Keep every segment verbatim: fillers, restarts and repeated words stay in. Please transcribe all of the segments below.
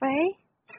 喂，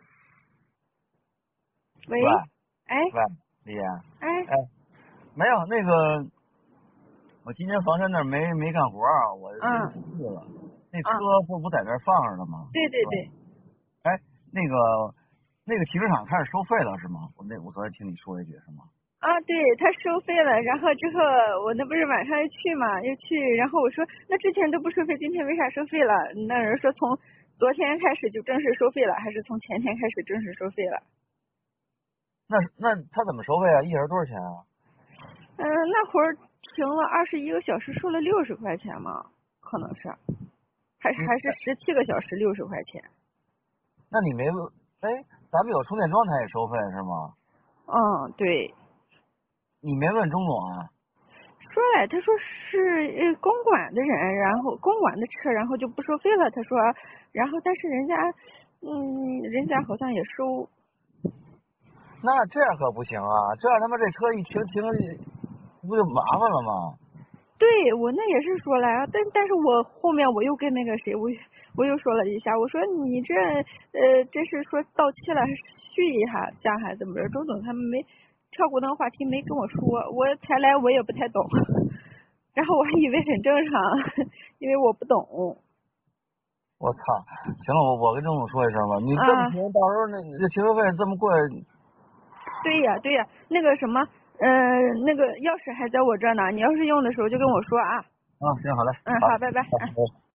喂， 喂， 哎， 喂，李岩， 哎， 哎，没有那个，我今天房山那儿没没干活啊，我嗯就出去了。那车嗯， 不不在这儿放着呢吗？是吧？ 对对对， 哎，那个那个停车场开始收费了是吗？我那我昨天听你说一句是吗？ 啊，对他收费了，然后之后我那不是晚上又去嘛，又去，然后我说那之前都不收费，今天为啥收费了？那人说从昨天开始就正式收费了，还是从前天开始正式收费了？ 那那他怎么收费啊？一人多少钱啊？ 嗯，那会儿停了二十一个小时，收了六十块钱嘛，可能是，还你还是十七个小时六十块钱。 那你没问？哎，咱们有充电桩他也收费是吗？ 嗯，对。 你没问钟总啊？ 说了，他说是呃公管的人，然后公管的车，然后就不收费了。他说，然后但是人家，嗯，人家好像也收。 那这样可不行啊！这样他妈这车一停停，不就麻烦了吗？ 对我那也是说了，但但是我后面我又跟那个谁，我我又说了一下，我说你这呃这是说到期了续一下下还怎么着？周总他们没跳过那个话题，没跟我说，我才来我也不太懂，然后我还以为很正常，因为我不懂。 我操！行了，我我跟钟总说一声吧。你这么啊， 停，到时候那这停车费这么贵， 对呀对呀，那个什么，呃，那个钥匙还在我这儿呢，你要是用的时候就跟我说啊。 啊，行，好嘞， 嗯， 好， 好，拜拜。 好， 嗯。 好。